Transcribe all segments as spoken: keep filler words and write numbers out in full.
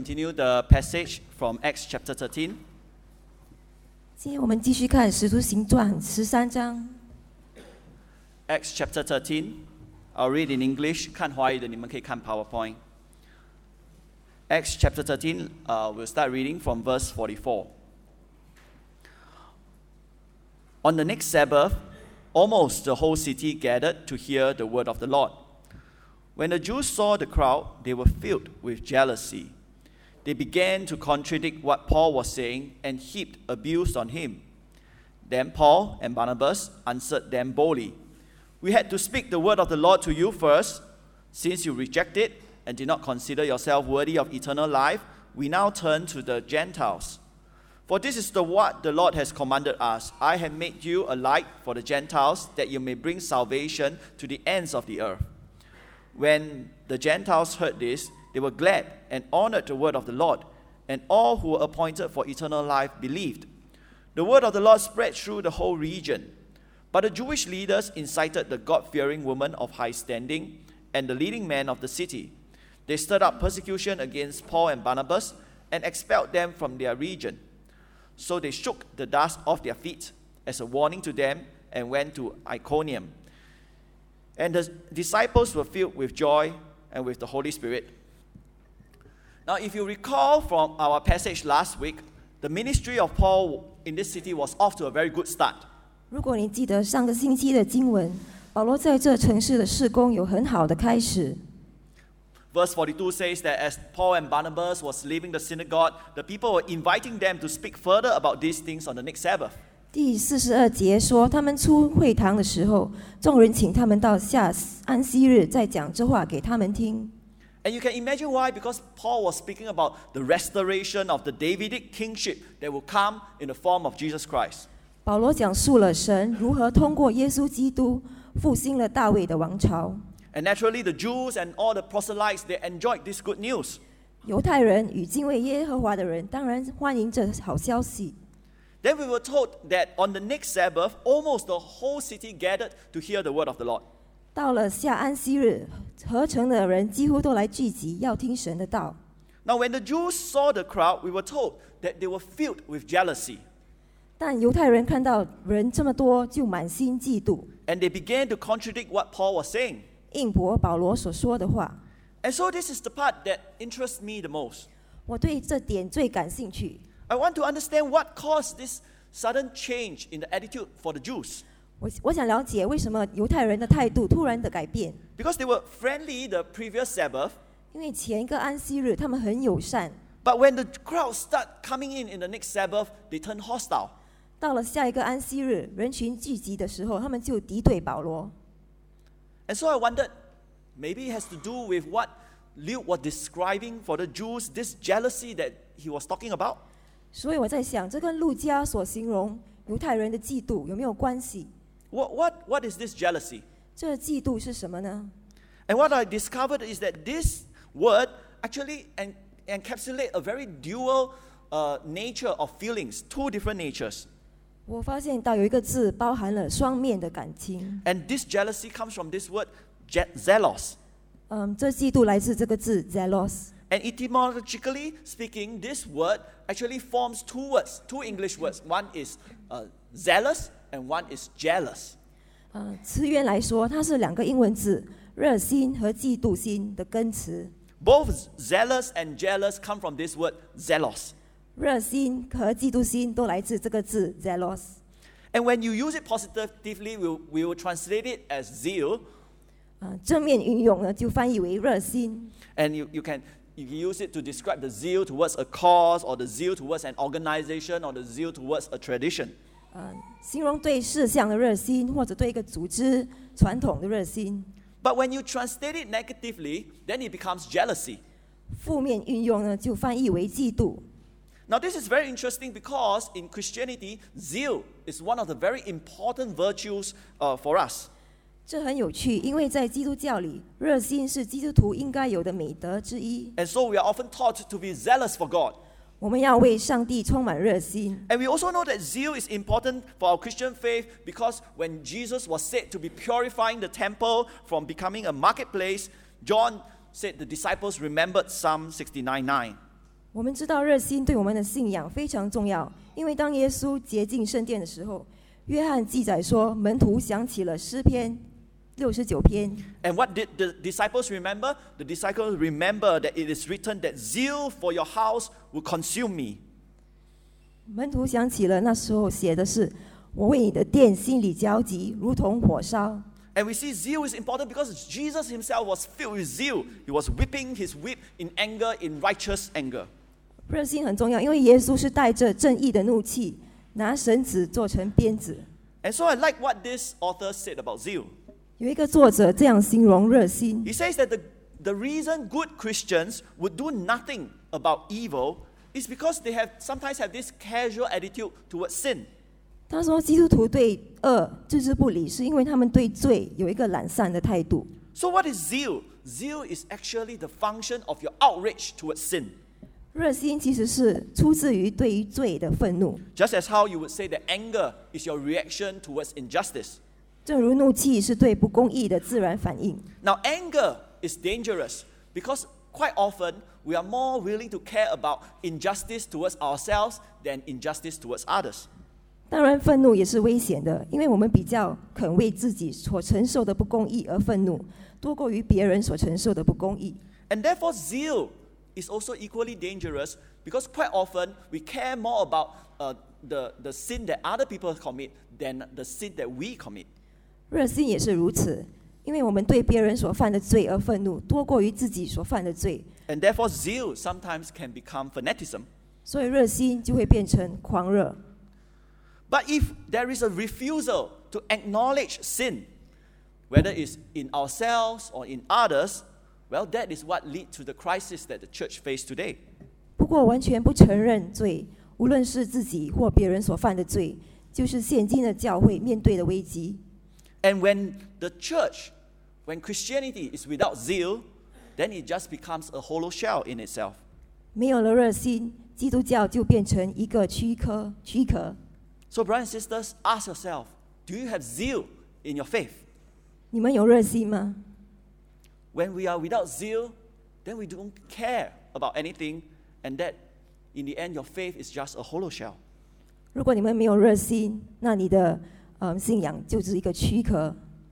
continue the passage from Acts chapter thirteen. 今天我们继续看《使徒行传》十三章。 Acts chapter thirteen. I'll read in English. 看华语的你们可以看 PowerPoint. Acts chapter thirteen. Uh, we'll start reading from verse forty-four. On the next Sabbath, almost the whole city gathered to hear the word of the Lord. When the Jews saw the crowd, they were filled with jealousy. They began to contradict what Paul was saying and heaped abuse on him. Then Paul and Barnabas answered them boldly. We had to speak the word of the Lord to you first. Since you rejected and did not consider yourself worthy of eternal life, we now turn to the Gentiles. For this is the what the Lord has commanded us. I have made you a light for the Gentiles, that you may bring salvation to the ends of the earth. When the Gentiles heard this, they were glad and honored the word of the Lord, and all who were appointed for eternal life believed. The word of the Lord spread through the whole region. But the Jewish leaders incited the God-fearing women of high standing and the leading men of the city. They stirred up persecution against Paul and Barnabas and expelled them from their region. So they shook the dust off their feet as a warning to them and went to Iconium. And the disciples were filled with joy and with the Holy Spirit. Now, if you recall from our passage last week, the ministry of Paul in this city was off to a very good start. 如果你记得上个星期的经文，保罗在这城市的事工有很好的开始。 Verse forty-two says that as Paul and Barnabas was leaving the synagogue, the people were inviting them to speak further about these things on the next Sabbath. 第四十二节说，他们出会堂的时候，众人请他们到下安息日再讲这话给他们听。 And you can imagine why, because Paul was speaking about the restoration of the Davidic kingship that will come in the form of Jesus Christ. 保罗讲述了神如何通过耶稣基督复兴了大卫的王朝。 And naturally, the Jews and all the proselytes, they enjoyed this good news. 犹太人与敬畏耶和华的人当然欢迎这好消息。 Then we were told that on the next Sabbath, almost the whole city gathered to hear the word of the Lord. 到了下安息日，合城的人几乎都来聚集，要听神的道。 Now, when the Jews saw the crowd, we were told that they were filled with jealousy. 但犹太人看到人这么多，就满心嫉妒， And they began to contradict what Paul was saying. 应驳保罗所说的话。 And so this is the part that interests me the most. 我对这点最感兴趣。 I want to understand what caused this sudden change in the attitude for the Jews. 我我想了解为什么犹太人的态度突然的改变。 Because they were friendly the previous Sabbath. 因为前一个安息日他们很友善。 But when the crowd start coming in in the next Sabbath, they turn hostile. 到了下一个安息日，人群聚集的时候，他们就敌对保罗。 And so I wondered, maybe it has to do with what Luke was describing for the Jews, this jealousy that he was talking about. 所以我在想，这跟路加所形容犹太人的嫉妒有没有关系？ What, what, what is this jealousy? 这嫉妒是什么呢？ And what I discovered is that this word actually en- encapsulates a very dual uh, nature of feelings, two different natures. 我发现到有一个字包含了双面的感情。 And this jealousy comes from this word, je- zealous. 嗯，这嫉妒来自这个字 zealous。 And etymologically speaking, this word actually forms two words, two English words. One is uh, zealous and one is jealous. 嗯，词源来说，它是两个英文字，热心和嫉妒心的根词。 Both zealous and jealous come from this word, zealous. 热心和嫉妒心都来自这个字 zealous。 And when you use it positively, we we will translate it as zeal. 嗯，正面运用呢，就翻译为热心。 And you, you can you can use it to describe the zeal towards a cause, or the zeal towards an organization, or the zeal towards a tradition. 嗯，形容对事项的热心，或者对一个组织传统的热心。 But when you translate it negatively, then it becomes jealousy. 负面运用呢，就翻译为嫉妒。 Now this is very interesting because in Christianity, zeal is one of the very important virtues uh, for us. 这很有趣，因为在基督教里，热心是基督徒应该有的美德之一。 And so we are often taught to be zealous for God. 我们要为上帝充满热心。 And we also know that zeal is important for our Christian faith because when Jesus was said to be purifying the temple from becoming a marketplace, John said the disciples remembered Psalm sixty-nine nine. 我们知道热心对我们的信仰非常重要，因为当耶稣洁净圣殿的时候，约翰记载说，门徒想起了诗篇六十九篇。 And what did the disciples remember? The disciples remember that it is written that zeal for your house will consume me. 门徒想起了那时候写的是，我为你的殿心里焦急，如同火烧。 And we see zeal is important because Jesus himself was filled with zeal. He was whipping his whip in anger, in righteous anger. 热心很重要，因为耶稣是带着正义的怒气，拿绳子做成鞭子。 And so I like what this author said about zeal. 有一个作者这样形容热心 He says that the, the reason good Christians would do nothing about evil is because they have sometimes have this casual attitude towards sin. 他说，基督徒对恶置之不理，是因为他们对罪有一个懒散的态度。 So what is zeal? Zeal is actually the function of your outrage towards sin. 热心其实是出自于对于罪的愤怒， Just as how you would say that anger is your reaction towards injustice. 正如怒气是对不公义的自然反应。 Now anger is dangerous because quite often we are more willing to care about injustice towards ourselves than injustice towards others. 当然，愤怒也是危险的，因为我们比较肯为自己所承受的不公义而愤怒，多过于别人所承受的不公义。 And therefore zeal is also equally dangerous because quite often we care more about uh, the, the sin that other people commit than the sin that we commit. 热心也是如此，因为我们对别人所犯的罪而愤怒，多过于自己所犯的罪。 And therefore zeal sometimes can become fanaticism. 所以热心就会变成狂热。 But if there is a refusal to acknowledge sin, whether it's in ourselves or in others, well, that is what leads to the crisis that the church faces today. 不过完全不承认罪，无论是自己或别人所犯的罪，就是现今的教会面对的危机。 And when the church, when Christianity is without zeal, then it just becomes a hollow shell in itself. 没有了热心，基督教就变成一个躯壳。躯壳。 So brothers and sisters, ask yourself, do you have zeal in your faith? 你们有热心吗？ When we are without zeal, then we don't care about anything, and that in the end your faith is just a hollow shell. 如果你们没有热心，那你的嗯信仰就是一个躯壳。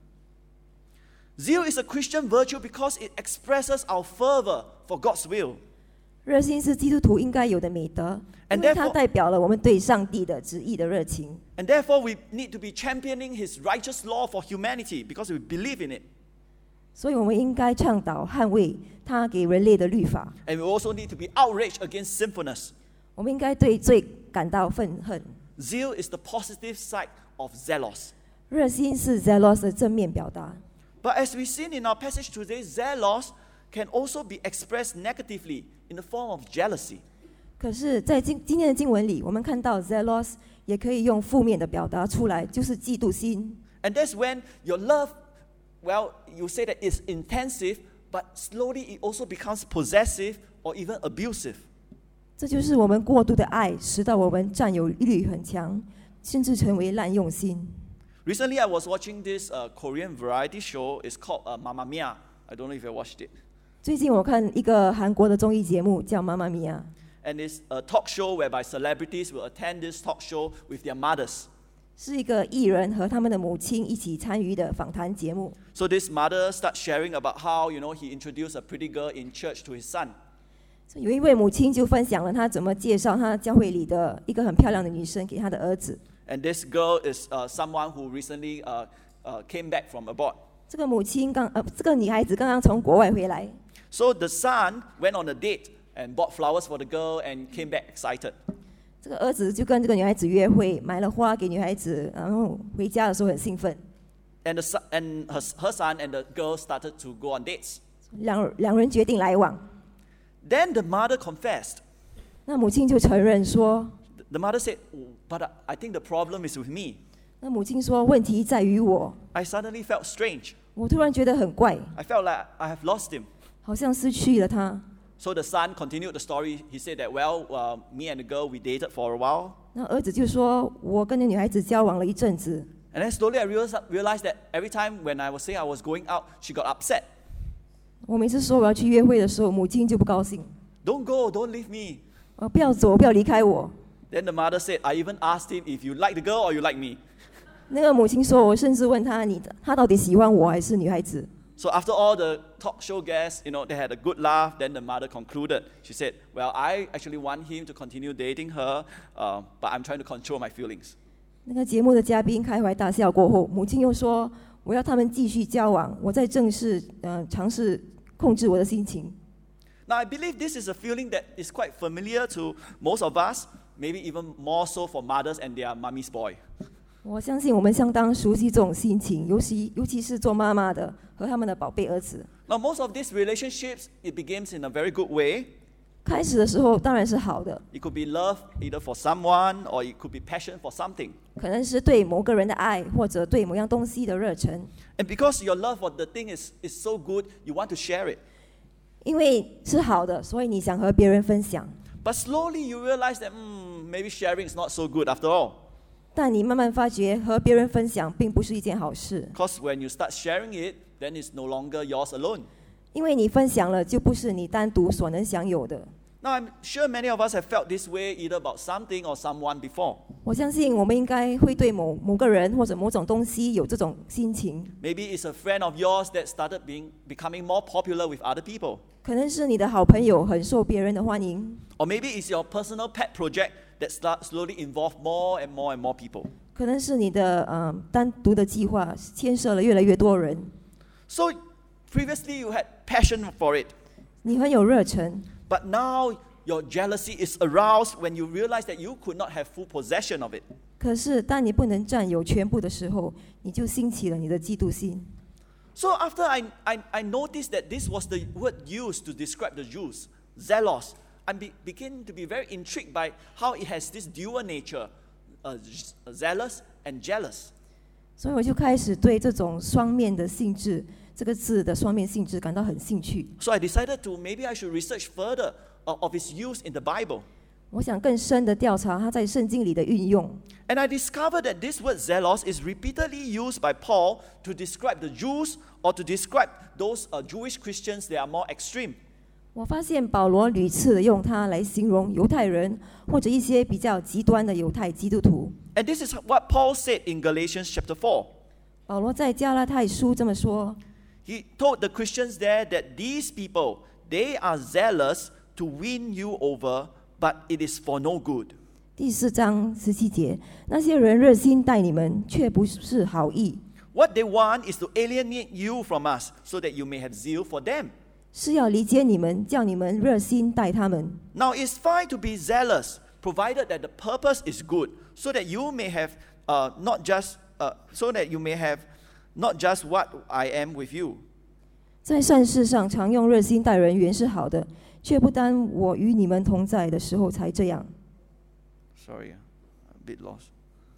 Zeal is a Christian virtue because it expresses our fervor for God's will. 热心是基督徒应该有的美德， And 因为它 therefore- 代表了我们对上帝的旨意的热情。 And therefore we need to be championing His righteous law for humanity because we believe in it. 所以我们应该倡导捍卫他给人类的律法。 And we also need to be outraged against sinfulness. 我们应该对罪感到愤恨。 Zeal is the positive side of zealous. 热心是 zealous 的正面表达， But as we've seen in our passage today, zealous can also be expressed negatively in the form of jealousy. 可是，在今今天的经文里，我们看到 zealous 也可以用负面的表达出来，就是嫉妒心。 And that's when your love, well, you say that it's intensive, but slowly it also becomes possessive or even abusive. 这就是我们过度的爱，使到我们占有欲很强，甚至成为滥用心。 Recently, I was watching this uh, Korean variety show. It's called uh, Mamma Mia. I don't know if you watched it. 最近我看一个韩国的综艺节目叫《妈妈咪呀》， And it's a talk show whereby celebrities will attend this talk show with their mothers. 是一个艺人和他们的母亲一起参与的访谈节目。 So this mother starts sharing about how, you know, he introduced a pretty girl in church to his son. 有一位母亲就分享了她怎么介绍她教会里的一个很漂亮的女生给她的儿子。 And this girl is uh, someone who recently uh, uh, came back from abroad. 这个母亲刚呃，这个女孩子刚刚从国外回来， So the son went on a date and bought flowers for the girl and came back excited. 这个儿子就跟这个女孩子约会，买了花给女孩子，然后回家的时候很兴奋。 And, the son, and her, her son and the girl started to go on dates. 两两人决定来往。 Then the mother confessed. 那母亲就承认说， The mother said, "Oh, but I think the problem is with me. 那母亲说问题在于我， I suddenly felt strange. 我突然觉得很怪， I felt like I have lost him." 好像失去了他。 So the son continued the story. He said that, well, uh, me and the girl, we dated for a while. 那儿子就说，我跟那女孩子交往了一阵子， And then slowly I realized, realized that every time when I was saying I was going out, she got upset. 我每次说我要去约会的时候，母亲就不高兴。 Don't go, don't leave me. 呃，不要走，不要离开我。 Then the mother said, I even asked him if you like the girl or you like me. 那个母亲说，我甚至问他，你他到底喜欢我还是女孩子？ So after all the talk show guests, you know, they had a good laugh. Then the mother concluded. She said, well, I actually want him to continue dating her, uh, but I'm trying to control my feelings. 那个节目的嘉宾开怀大笑过后，母亲又说，我要他们继续交往，我在正式呃尝试控制我的心情。 Now, I believe this is a feeling that is quite familiar to most of us, maybe even more so for mothers and their mummy's boy. 我相信我们相当熟悉这种心情，尤其尤其是做妈妈的和他们的宝贝儿子。 Now, most of these relationships, it begins in a very good way. 开始的时候当然是好的， It could be love either for someone or it could be passion for something. 可能是对某个人的爱，或者对某样东西的热忱。 And because your love for the thing is, is so good, you want to share it. 因为是好的，所以你想和别人分享。 But slowly you realize that hmm, maybe sharing is not so good after all. 但你慢慢发觉，和别人分享并不是一件好事， Because when you start sharing it, then it's no longer yours alone. 因为你分享了，就不是你单独所能享有的。 Now, I'm sure many of us have felt this way either about something or someone before. 我相信我们应该会对某某个人或者某种东西有这种心情， Maybe it's a friend of yours that started being, becoming more popular with other people. 可能是你的好朋友很受别人的欢迎， Or maybe it's your personal pet project that start slowly involve more and more and more people. 可能是你的呃单独的计划牵涉了越来越多人， So previously you had passion for it. 你很有热忱， But now your jealousy is aroused when you realize that you could not have full possession of it. 可是当你不能占有全部的时候，你就兴起了你的嫉妒心。 So after I, I, I noticed that this was the word used to describe the Jews, zealous, I be, begin to be very intrigued by how it has this dual nature, uh, zealous and jealous. 所以我就开始对这种双面的性质这个字的双面性质感到很兴趣。 So I decided to maybe I should research further of, of its use in the Bible. 我想更深的调查它在圣经里的运用。 And I discovered that this word zealous is repeatedly used by Paul to describe the Jews or to describe those uh, Jewish Christians that are more extreme. 我发现保罗屡次的用它来形容犹太人或者一些比较极端的犹太基督徒。 And this is what Paul said in Galatians chapter four. 保罗在加拉太书这么说， He told the Christians there that these people, they are zealous to win you over, but it is for no good. 第四章十七节，那些人热心待你们，却不是好意， What they want is to alienate you from us so that you may have zeal for them. 是要离间你们，叫你们热心待他们。 Now it's fine to be zealous, provided that the purpose is good, so that you may have uh, not just uh, so that you may have not just what I am with you. 在善事上常用热心待人，原是好的，却不单我与你们同在的时候才这样。 Sorry, a bit lost.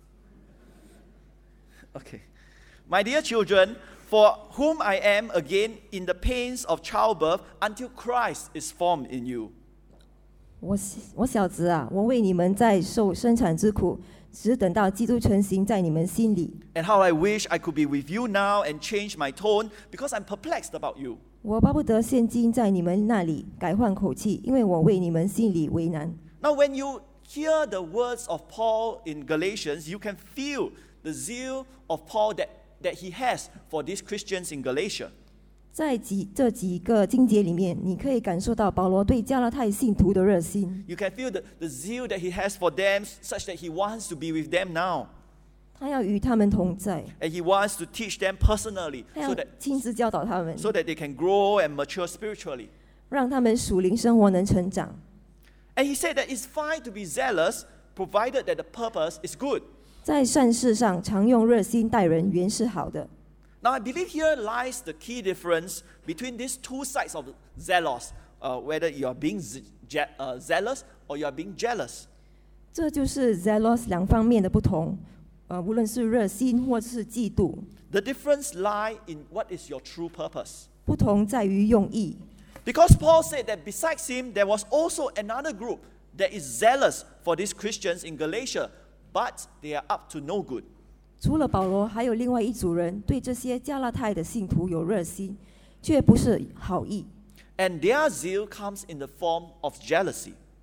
Okay. My dear children, for whom I am again in the pains of childbirth until Christ is formed in you. 我我小子啊，我为你们在受生产之苦，只等到基督成形在你们心里。 And how I wish I could be with you now and change my tone because I'm perplexed about you. 我巴不得现今在你们那里改换口气，因为我为你们心里为难。 Now, when you hear the words of Paul in Galatians, you can feel the zeal of Paul that, that he has for these Christians in Galatia. 在几这几个经节里面，你可以感受到保罗对加拉太信徒的热心。 You can feel the, the zeal that he has for them, such that he wants to be with them now. 他要与他们同在， And he wants to teach them personally 他 so 要 that, 亲自教导他们， so that they can grow and mature spiritually. 让他们属灵生活能成长。 And he said that it's fine to be zealous, provided that the purpose is good. 在善事上常用热心待人，原是好的。 Now, I believe here lies the key difference between these two sides of zealous, uh, whether you are being ze- je- uh, zealous or you are being jealous. 这就是 zealous 两方面的不同，呃，无论是热心或是嫉妒， The difference lie in what is your true purpose. 不同在于用意。 Because Paul said that besides him, there was also another group that is zealous for these Christians in Galatia, but they are up to no good. 除了保罗，还有另外一组人对这些加拉太的信徒有热心，却不是好意。 And their zeal comes in the form of jealousy.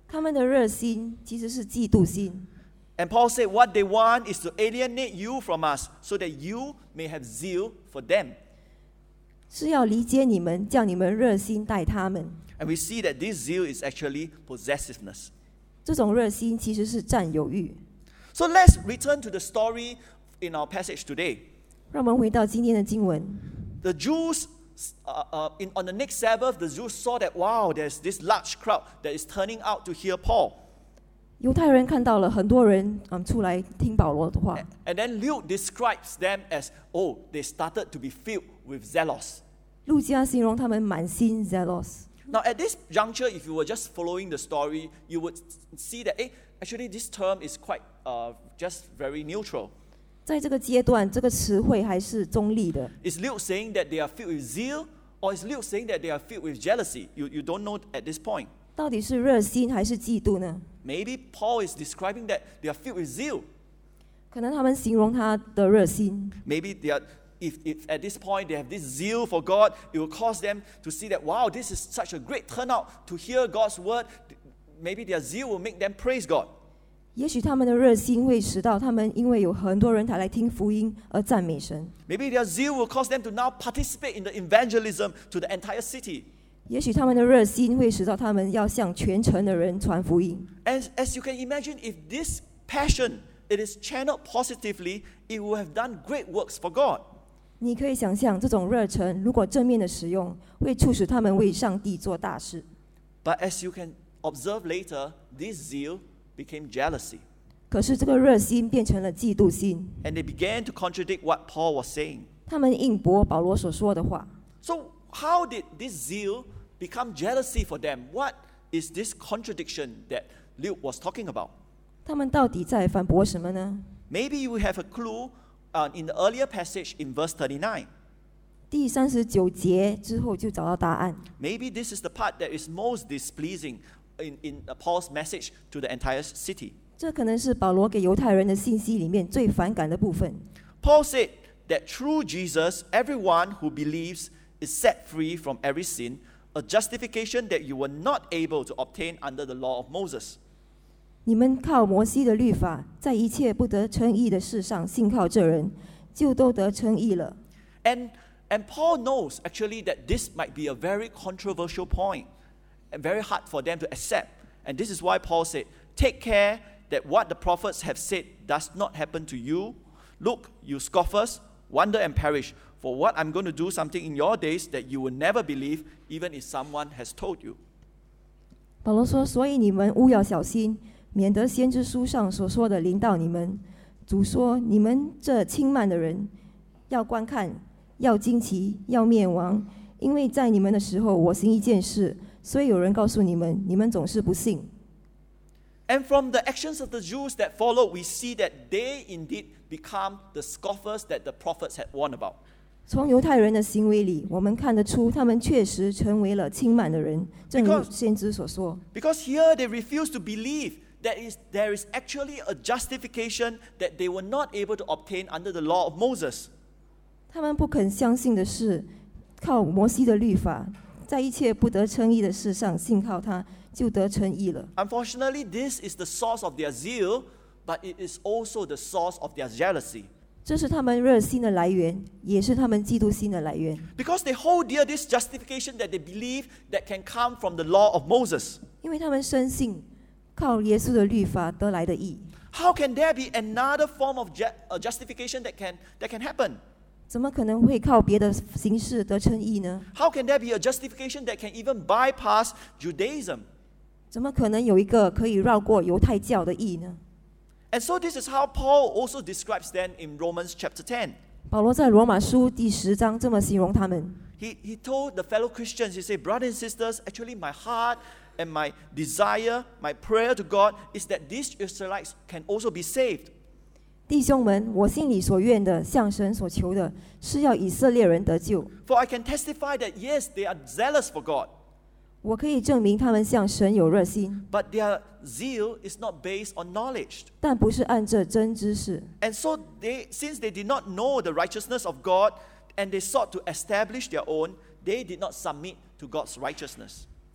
他们的热心其实是嫉妒心。 And Paul said, what they want is to alienate you from us so that you may have zeal for them. 是要理解你们，叫你们热心待他们。 And we see that this zeal is actually possessiveness. 这种热心其实是占有欲。 So let's return to the story in our passage today. 让我们回到今天的经文。 The Jews, uh, uh, in, on the next Sabbath, the Jews saw that, wow, there's this large crowd that is turning out to hear Paul. 犹太人看到了很多人嗯出来听保罗的话， And then Luke describes them as, oh, they started to be filled with zealous. 路加形容他们满心 zealous。 Now, at this juncture, if you were just following the story, you would see that, eh, actually, this term is quite uh, just very neutral. 在这个阶段，这个词汇还是中立的。 Is Luke saying that they are filled with zeal, or is Luke saying that they are filled with jealousy? You, you don't know at this point. 到底是热心还是嫉妒呢？ Maybe Paul is describing that they are filled with zeal. 可能他们形容他的热心， Maybe they are, if, if at this point they have this zeal for God, it will cause them to see that, wow, this is such a great turnout to hear God's word. Maybe their zeal will make them praise God. 也许他们的热心会使到他们因为有很多人才来听福音而赞美神。 Maybe their zeal will cause them to now participate in the evangelism to the entire city. 也许他们的热心会使到他们要向全城的人传福音。 And as you can imagine, if this passion, it is channeled positively, it will have done great works for God. 你可以想象，这种热忱如果正面的使用，会促使他们为上帝做大事。 But as you can observe later, this zeal became jealousy. 可是这个热心变成了嫉妒心， And they began to contradict what Paul was saying. 他们应驳保罗所说的话。 So how did this zeal become jealousy for them? What is this contradiction that Luke was talking about? 他们到底在反驳什么呢？ Maybe you have a clue uh, in the earlier passage in verse thirty-nine. 第三十九节之后就找到答案。 Maybe this is the part that is most displeasing in, in Paul's message to the entire city. 这可能是保罗给犹太人的信息里面最反感的部分。 Paul said that through Jesus, everyone who believes is set free from every sin, a justification that you were not able to obtain under the law of Moses. 你们靠摩西的律法，在一切不得称义的事上信靠这人，就都得称义了。 And, and Paul knows actually that this might be a very controversial point and very hard for them to accept. And this is why Paul said, take care that what the prophets have said does not happen to you. Look, you scoffers, wonder and perish. For what I'm going to do something in your days that you will never believe, even if someone has told you. 保罗说：“所以你们务要小心，免得先知书上所说的临到你们。主说：你们这轻慢的人，要观看，要惊奇，要灭亡。因为在你们的时候，我行一件事，所以有人告诉你们，你们总是不信。” And from the actions of the Jews that followed, we see that they indeed become the scoffers that the prophets had warned about. 从犹太人的行为里，我们看得出，他们确实成为了轻慢的人，正如 Because- 先知所说。 Because here they refuse to believe that is, there is actually a justification that they were not able to obtain under the law of Moses. 他们不肯相信的是，靠摩西的律法，在一切不得称义的事上信靠他，就得称义了。 Unfortunately, this is the source of their zeal, but it is also the source of their jealousy. 这是他们热心的来源，也是他们嫉妒心的来源。 Because they hold dear this justification that they believe that can come from the law of Moses. 因为他们深信，靠耶稣的律法得来的义， How can there be another form of ju- uh, justification that can, that can happen? 怎么可能会靠别的形式得称义呢？ How can there be a justification that can even bypass Judaism? 怎么可能有一个可以绕过犹太教的义呢？ And so this is how Paul also describes them in Romans chapter ten. 保罗在罗马书第十章这么形容他们。 He, he told the fellow Christians, he said, brothers and sisters, actually my heart and my desire, my prayer to God is that these Israelites can also be saved. 弟兄们，我心里所愿的，向神所求的，是要以色列人得救。 For I can testify that yes, they are zealous for God, 我可以证明他们向神有热心， but their zeal is not based on knowledge. 但不是按着真知识。 And so they, since they did not know the righteousness of God and they sought to establish their own, they did not submit to God's righteousness.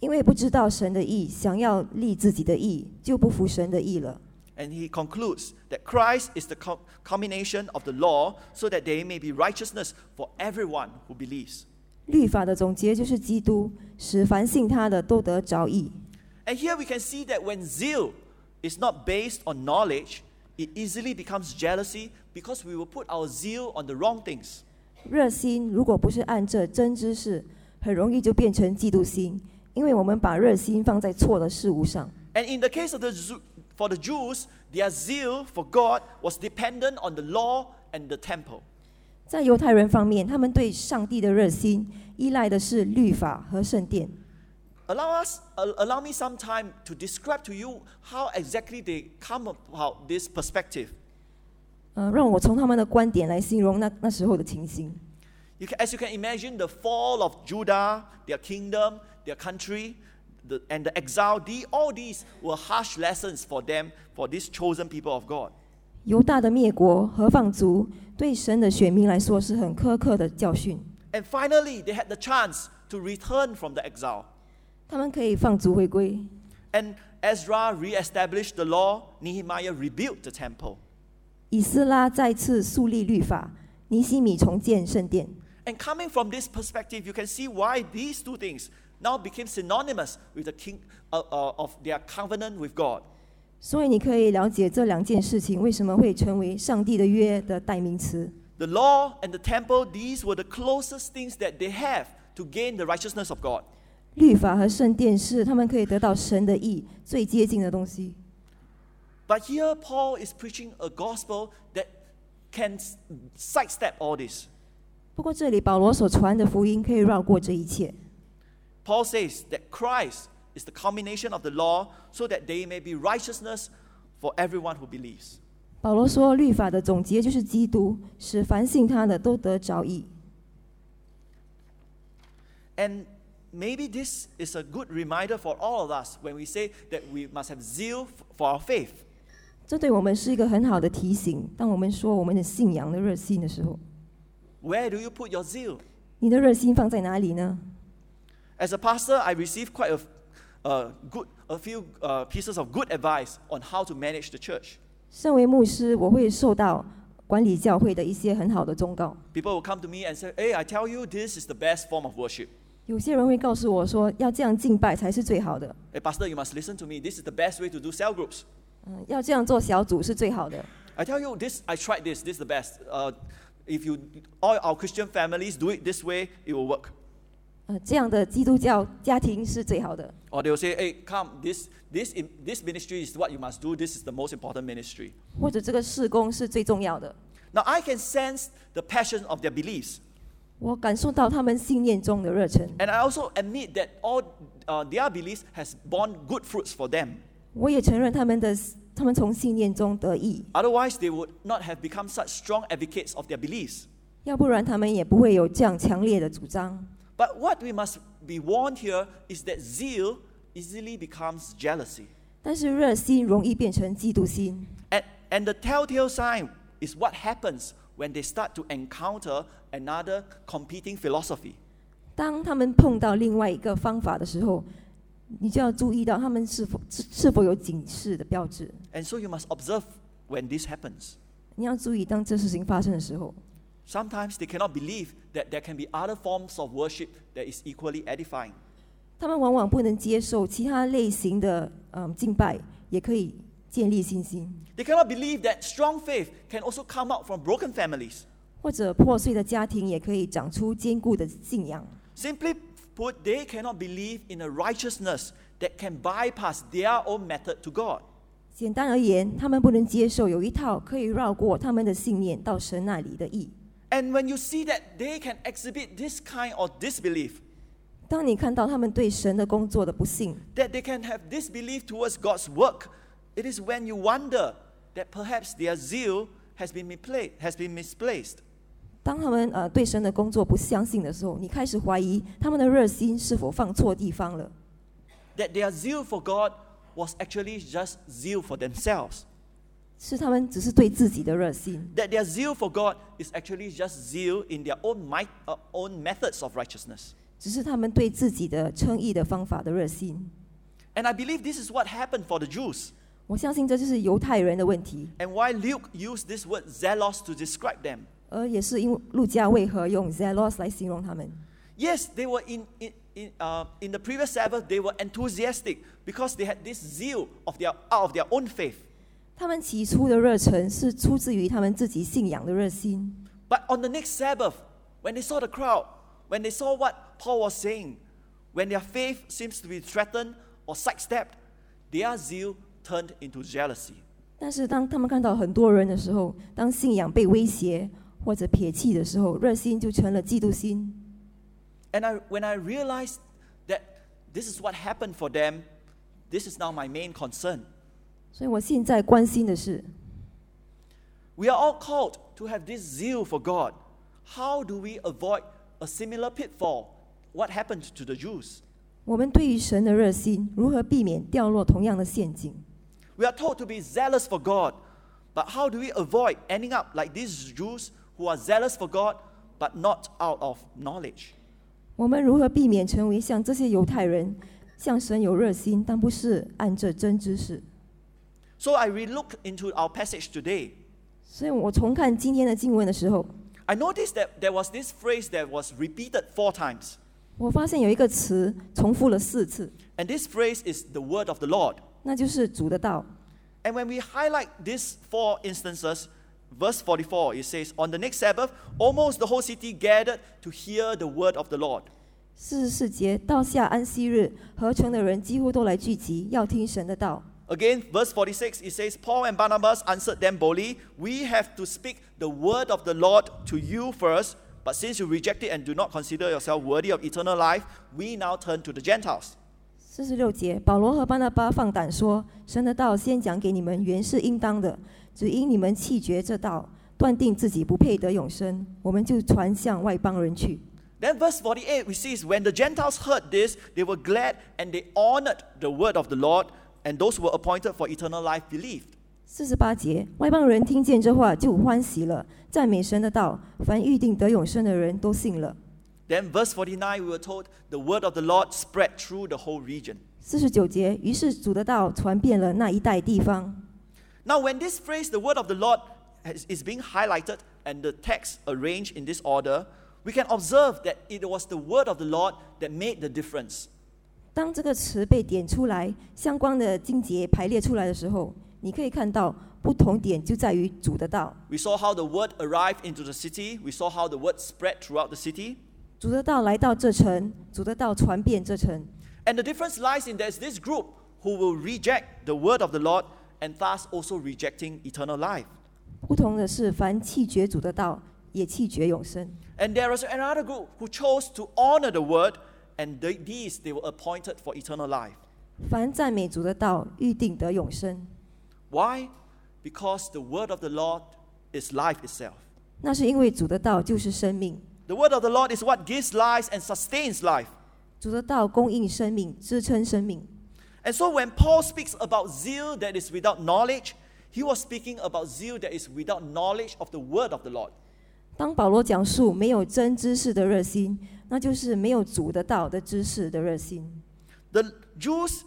因为不知道神的意，想要立自己的意，就不服神的意了。 And he concludes that Christ is the culmination of the law so that there may be righteousness for everyone who believes. 律法的总结就是基督，使凡信他的都得着义。 And here we can see that when zeal is not based on knowledge, it easily becomes jealousy because we will put our zeal on the wrong things. 热心如果不是按着真知识，很容易就变成嫉妒心，因为我们把热心放在错的事物上。 And in the case of the for the Jews, their zeal for God was dependent on the law and the temple. 在犹太人方面，他们对上帝的热心依赖的是律法和圣殿。 Allow us, allow me some time to describe to you how exactly they come about this perspective. 呃，让我从他们的观点来形容那那时候的情形。 You can, as you can imagine, the fall of Judah, their kingdom, their country, the, and the exile, the, all these were harsh lessons for them, for these chosen people of God. 犹大的灭国和放逐，对神的选民来说是很苛刻的教训。 And finally, they had the chance to return from the exile. 他们可以放逐回归。 And Ezra re-established the law. Nehemiah rebuilt the temple. 以斯拉再次树立律法，尼希米重建圣殿。 And coming from this perspective, you can see why these two things now became synonymous with the king uh, uh, of their covenant with God. 所以你可以了解这两件事情为什么会成为上帝的约的代名词。 The law and the temple, these were the closest things that they have to gain the righteousness of God. 律法和圣殿是他们可以得到神的义最接近的东西。 But here Paul is preaching a gospel that can sidestep all this. 不过这里保罗所传的福音可以绕过这一切。 Paul says that Christ is the culmination of the law so that there may be righteousness for everyone who believes. 保罗说，律法的总结就是基督，使凡信他的都得着义。 And maybe this is a good reminder for all of us when we say that we must have zeal for our faith. 这对我们是一个很好的提醒。当我们说我们的信仰的热心的时候， Where do you put your zeal? 你的热心放在哪里呢？ As a pastor, I received quite a, uh, good, a few uh, pieces of good advice on how to manage the church. 身为牧师，我会受到管理教会的一些很好的忠告。 People will come to me and say, "Hey, I tell you, this is the best form of worship. 有些人会告诉我说，要这样敬拜才是最好的。 Hey, Pastor, you must listen to me. This is the best way to do cell groups. 嗯，要这样做小组是最好的。 I tell you, this I tried this. This is the best. Uh, if you all our Christian families do it this way, it will work." 呃，这样的基督教家庭是最好的。 Or they will say, "Hey, come, this this this ministry is what you must do. This is the most important ministry." 或者这个事工是最重要的。 Now I can sense the passion of their beliefs, 我感受到他们信念中的热忱。 and I also admit that all uh, their beliefs has borne good fruits for them. 我也承认他们的，他们从信念中得益， Otherwise, they would not have become such strong advocates of their beliefs. 要不然他们也不会有这样强烈的主张。 But what we must be warned here is that zeal easily becomes jealousy. 但是热心容易变成嫉妒心， And, and the telltale sign is what happens when they start to encounter another competing philosophy. 当他们碰到另外一个方法的时候，你就要注意到他们是否是是否有警示的标志。 And so you must observe when this happens. 你要注意，当这事情发生的时候， Sometimes they cannot believe that there can be other forms of worship that is equally edifying. 他们往往不能接受其他类型的嗯敬拜，也可以建立信心， They cannot believe that strong faith can also come out from broken families. 或者破碎的家庭也可以长出坚固的信仰。 Simply put, they cannot believe in a righteousness that can bypass their own method to God. 简单而言，他们不能接受有一套可以绕过他们的信念到神那里的义。 And when you see that they can exhibit this kind of disbelief, 当你看到他们对神的工作的不信， that they can have disbelief towards God's work, it is when you wonder that perhaps their zeal has been misplaced. Has been misplaced. 当他们呃对神的工作不相信的时候，你开始怀疑他们的热心是否放错地方了。 That their zeal for God was actually just zeal for themselves. 是他们只是对自己的热心， That their zeal for God is actually just zeal in their own might, uh, own methods of righteousness. 只是他们对自己的称义的方法的热心。 And I believe this is what happened for the Jews. 我相信这就是犹太人的问题， And why Luke used this word zealous to describe them. 而也是因为路加为何用 zealous 来形容他们。 Yes, they were in, in, in, uh, in the previous Sabbath, they were enthusiastic because they had this zeal of their, out of their own faith. 他们起初的热忱是出自于他们自己信仰的热心， But on the next Sabbath, when they saw the crowd, when they saw what Paul was saying, when their faith seems to be threatened or sidestepped, their zeal turned into jealousy. 但是当他们看到很多人的时候，当信仰被威胁或者撇弃的时候，热心就成了嫉妒心。 And I, when I realized that this is what happened for them, this is now my main concern. 所以我现在关心的是， We are all called to have this zeal for God. How do we avoid a similar pitfall? What happened to the Jews? 我们对于神的热心如何避免掉落同样的陷阱？ We are told to be zealous for God, but how do we avoid ending up like these Jews who are zealous for God, but not out of knowledge? 我们如何避免成为像这些犹太人，向神有热心，但不是按着真知识？ So I relooked into our passage today. 所以我重看今天的经文的时候， I noticed that there was this phrase that was repeated four times. 我发现有一个词重复了四次， And this phrase is the word of the Lord. 那就是主的道。 And when we highlight these four instances, verse forty-four, it says, On the next Sabbath, almost the whole city gathered to hear the word of the Lord. 四十四节，到下安息日，合成的人几乎都来聚集，要听神的道。 Again, verse forty-six, it says, Paul and Barnabas answered them boldly, We have to speak the word of the Lord to you first, but since you reject it and do not consider yourself worthy of eternal life, we now turn to the Gentiles. 四十六节，保罗和巴拿巴放胆说：“神的道先讲给你们，原是应当的，只因你们弃绝这道，断定自己不配得永生，我们就传向外邦人去。” Then verse forty-eight, we see, when the Gentiles heard this, they were glad and they honored the word of the Lord, and those who were appointed for eternal life believed. 四十八节，外邦人听见这话就欢喜了，赞美神的道，凡预定得永生的人都信了。 Then verse forty-nine, we were told the word of the Lord spread through the whole region. 四十九节，于是主的道传遍了那一带地方。 Now, when this phrase, the word of the Lord, has, is being highlighted and the text arranged in this order, we can observe that it was the word of the Lord that made the difference. 当这个词被点出来，相关的经节排列出来的时候，你可以看到不同点就在于主的道。 We saw how the word arrived into the city. We saw how the word spread throughout the city. 主的道来到这城，主的道传遍这城。 And the difference lies in there's this group who will reject the word of the Lord and thus also rejecting eternal life. 不同的是，凡弃绝主的道，也弃绝永生。 And there is another group who chose to honor the word, and they, these they were appointed for eternal life. 凡赞美主的道，预定得永生。 Why? Because the word of the Lord is life itself. 那是因为主的道就是生命， The word of the Lord is what gives life and sustains life. 主的道供应生命，支撑生命。 And so when Paul speaks about zeal that is without knowledge, he was speaking about zeal that is without knowledge of the word of the Lord. 当保罗讲述没有真知识的热心，那就是没有主的道的知识的热心。 The Jews,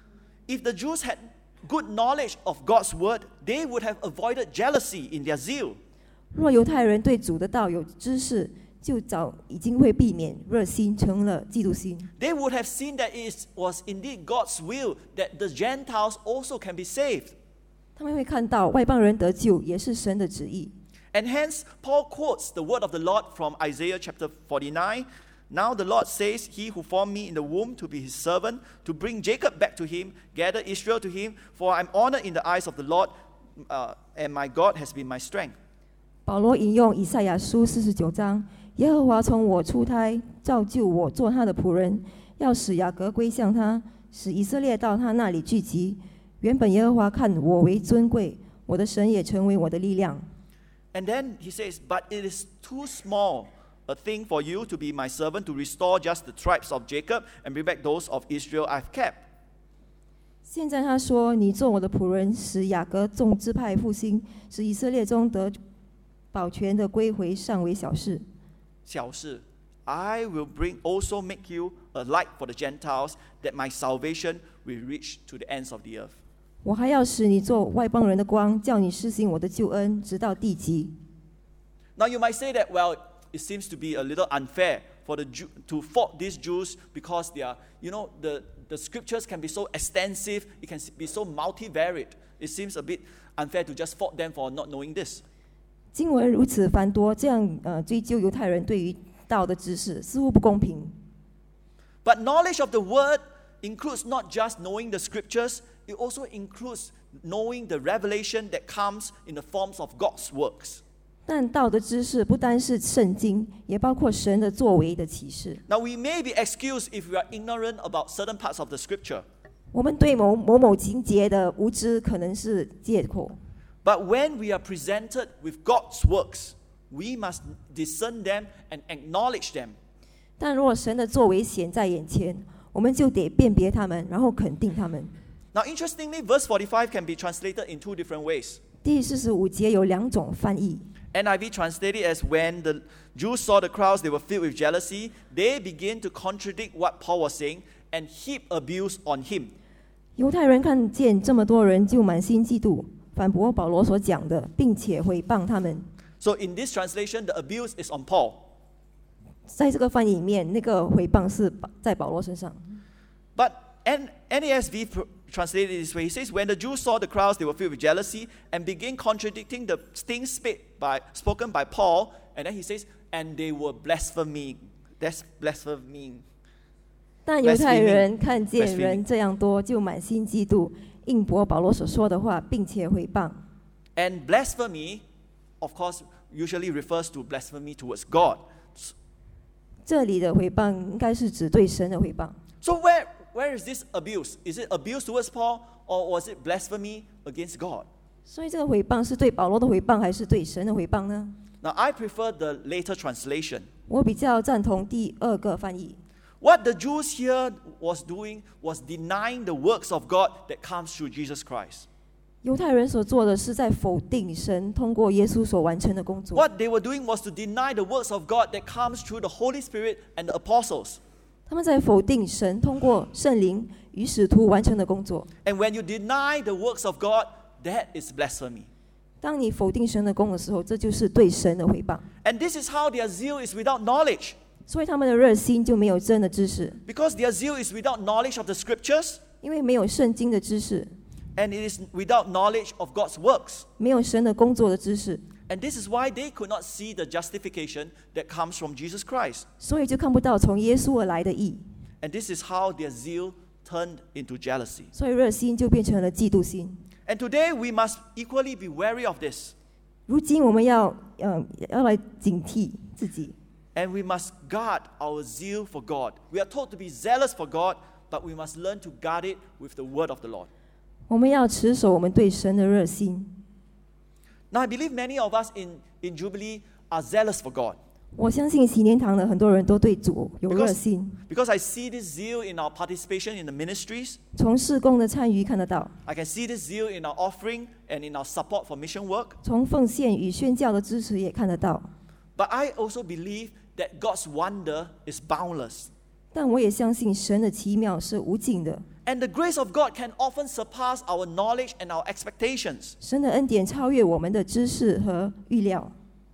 if the Jews had good knowledge of God's word, they would have avoided jealousy in their zeal. 若犹太人对主的道有知识，就早已经会避免热心成了嫉妒心。 They would have seen that it was indeed God's will that the Gentiles also can be saved. 他们会看到外邦人得救也是神的旨意。 And hence, Paul quotes the word of the Lord from Isaiah chapter forty-nine. Now the Lord says, He who formed me in the womb to be his servant, to bring Jacob back to him, gather Israel to him, for I am honored in the eyes of the Lord, uh, and my God has been my strength. 保罗引用以赛亚书四十九章：耶和华从我出胎造就我做他的仆人，要使雅各归向他，使以色列到他那里聚集。原本耶和华看我为尊贵，我的神也成为我的力量。 And then he says, But it is too small a thing for you to be my servant, to restore just the tribes of Jacob and bring back those of Israel I've kept. 现在他说：“你做我的仆人，使雅各众支派复兴，使以色列中得保全的归回，尚为小事。” 小事 I will bring also make you a light for the Gentiles, that my salvation will reach to the ends of the earth. 我还要使你做外邦人的光，叫你施行我的救恩，直到地极。 Now you might say that, well, it seems to be a little unfair for the Jew, to fault these Jews because they are, you know, the, the scriptures can be so extensive, it can be so multivariate. It seems a bit unfair to just fault them for not knowing this. 经文如此繁多，这样呃追究犹太人对于道的知识，似乎不公平。 But knowledge of the word includes not just knowing the scriptures, it also includes knowing the revelation that comes in the forms of God's works. 但道的知识不单是圣经，也包括神的作为的启示。 Now we may be excused if we are ignorant about certain parts of the scripture. 我们对某某某情节的无知可能是借口， But when we are presented with God's works, we must discern them and acknowledge them. 但如果神的作为显在眼前，我们就得辨别他们，然后肯定他们。 Now interestingly, verse forty-five can be translated in two different ways. 第四十五节有两种翻译。 N I V translated as when the Jews saw the crowds, they were filled with jealousy. They began to contradict what Paul was saying and heap abuse on him. 犹太人看见这么多人，就满心嫉妒，反驳保罗所讲的，并且诽谤他们。 So in this translation, the abuse is on Paul. 在这个翻译里面，那个诽谤是在保罗身上。 But N A S V translated it this way. He says, when the Jews saw the crowds, they were filled with jealousy and began contradicting the things spake by, spoken by Paul. And then he says, and they were blaspheming. That's blaspheming. 但犹太人看见人这样多，就满心嫉妒，应驳保罗所说的话，并且诽谤。 And blasphemy, of course, usually refers to blasphemy towards God. 这里的诽谤应该是指对神的诽谤。 So where, where is this abuse? Is it abuse towards Paul or was it blasphemy against God? 所以这个诽谤是对保罗的诽谤，还是对神的诽谤呢？ Now I prefer the later translation. 我比较赞同第二个翻译。 What the Jews here was doing was denying the works of God that comes through Jesus Christ. 犹太人所做的是在否定神通过耶稣所完成的工作。 What they were doing was to deny the works of God that comes through the Holy Spirit and the apostles. 他们在否定神通过圣灵与使徒完成的工作。 And when you deny the works of God, that is blasphemy. 当你否定神的功的时候，这就是对神的诽谤。 And this is how their zeal is without knowledge. 所以他们的热心就没有真的知识， Because their zeal is without knowledge of the scriptures, 因为没有圣经的知识， and it is without knowledge of God's works. 没有神的工作的知识， And this is why they could not see the justification that comes from Jesus Christ. 所以就看不到从耶稣而来的义。 And this is how their zeal turned into jealousy. 所以热心就变成了嫉妒心。 And today we must equally be wary of this. 如今我们要呃要来警惕自己， And we must guard our zeal for God. We are told to be zealous for God, but we must learn to guard it with the word of the Lord. 我们要持守我们对神的热心。 Now I believe many of us in, in Jubilee are zealous for God. 我相信喜年堂的很多人都对主有热心， Because I see this zeal in our participation in the ministries. 从事工的参与看得到， I can see this zeal in our offering and in our support for mission work. 从奉献与宣教的支持也看得到。 But I also believe that God's wonder is boundless. 但我也相信神的奇妙是无尽的， And the grace of God can often surpass our knowledge and our expectations. 神的恩典超越我们的知识和预料。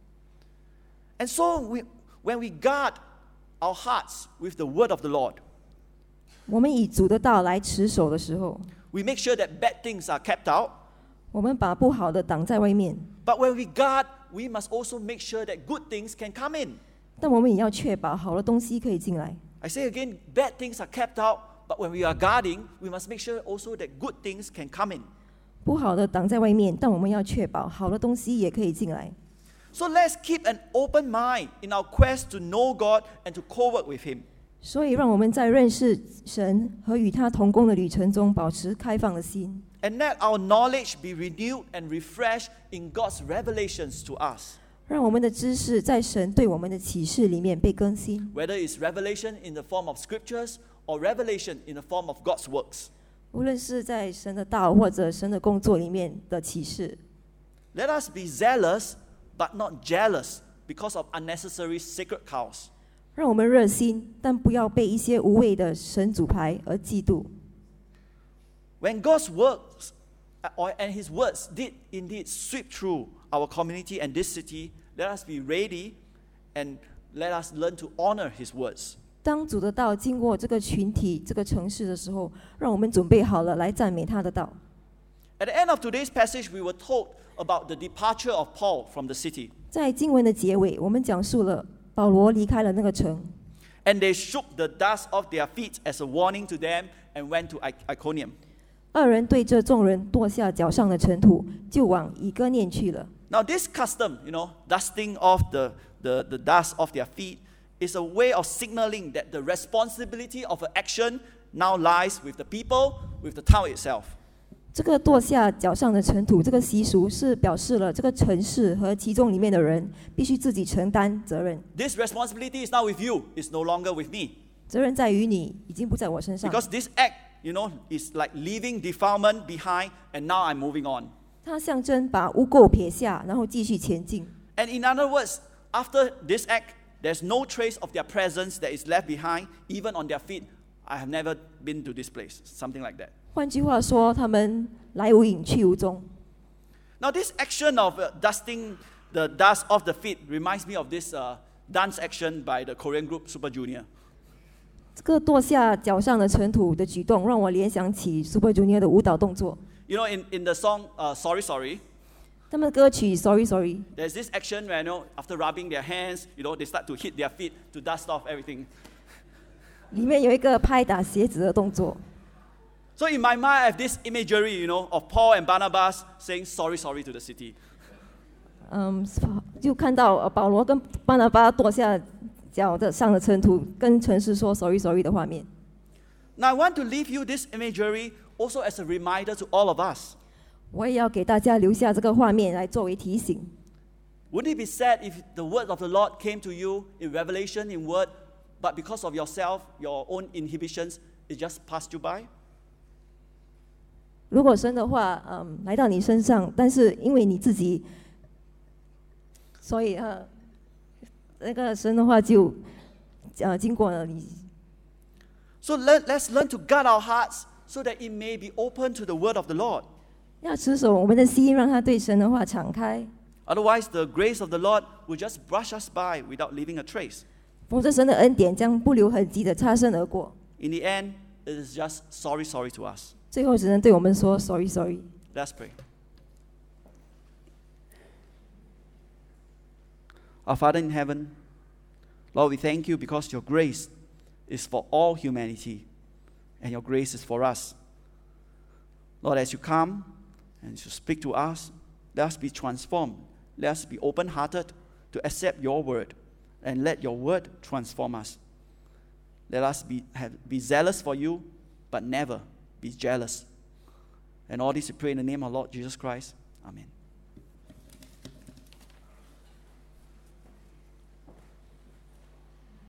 And so we, when we guard our hearts with the word of the Lord, 我们以主的道来持守的时候， we make sure that bad things are kept out. 我们把不好的挡在外面， But when we guard, we must also make sure that good things can come in. 但我们也要确保好的东西可以进来。 I say again, bad things are kept out, but when we are guarding, we must make sure also that good things can come in. 不好的挡在外面，但我们要确保好的东西也可以进来。 So let's keep an open mind in our quest to know God and to co-work with Him. 所以，让我们在认识神和与他同工的旅程中，保持开放的心， And let our knowledge be renewed and refreshed in God's revelations to us. 让我们的知识在神对我们的启示里面被更新。 Whether it's revelation in the form of scriptures or revelation in the form of God's works. 无论是在神的道或者神的工作里面的启示， Let us be zealous but not jealous because of unnecessary sacred cows. 让我们热心，但不要被一些无谓的神主牌而嫉妒。 When God's works or and His words did indeed sweep through our community and this city, let us be ready and let us learn to honor His words. 当主的道经过这个群体、这个城市的时候，让我们准备好了来赞美他的道。 At the end of today's passage, we were told about the departure of Paul from the city. 在经文的结尾，我们讲述了保罗离开了那个城， And they shook the dust off their feet as a warning to them and went to I- Iconium. 二人对这众人跺下脚上的尘土，就往以哥念去了。 Now, this custom, you know, dusting off the, the, the dust off their feet, is a way of signaling that the responsibility of an action now lies with the people, with the town itself. 这个跺下脚上的尘土，这个习俗是表示了这个城市和其中里面的人必须自己承担责任。 This responsibility is now with you, it's no longer with me. 责任在于你，已经不在我身上。 Because this act, you know, is like leaving defilement behind, and now I'm moving on. 它象征把污垢撇下，然后继续前进。 And in other words, after this act, there's no trace of their presence that is left behind, even on their feet. I have never been to this place, something like that. 换句话说，他们来无影去无踪。 Now, this action of uh, dusting the dust off the feet reminds me of this uh, dance action by the Korean group Super Junior. 这个跺下脚上的尘土的举动，让我联想起 Super Junior 的舞蹈动作。 You know, in, in the song uh, Sorry Sorry, 他们的歌曲 Sorry Sorry， there's this action where, you know, after rubbing their hands, you know, they start to hit their feet to dust off everything. 里面有一个拍打鞋子的动作。 So in my mind, I have this imagery, you know, of Paul and Barnabas saying sorry, sorry to the city. 嗯，就看到呃保罗跟巴拿巴跺下脚的上的尘土，跟城市说 Sorry Sorry 的画面。 Now, I want to leave you this imagery also as a reminder to all of us. 我也要给大家留下这个画面来作为提醒。 Wouldn't it be sad if the word of the Lord came to you in revelation, in word, but because of yourself, your own inhibitions, it just passed you by? 如果神的话，嗯，来到你身上，但是因为你自己，所以呃，那个神的话就呃经过了你。 So let, let's learn to guard our hearts so that it may be open to the word of the Lord. 要持守我们的心，让它对神的话敞开。 Otherwise, the grace of the Lord will just brush us by without leaving a trace. 否则，神的恩典将不留痕迹的擦身而过， In the end, it is just sorry, sorry to us. 最后只能对我们说 Sorry Sorry。 Let's pray. Our Father in heaven, Lord, we thank you because your grace is for all humanity and your grace is for us. Lord, as you come and you speak to us, let us be transformed. Let us be open-hearted to accept your word and let your word transform us. Let us be, have, be zealous for you, but never be jealous. And all this we pray in the name of Lord Jesus Christ. Amen.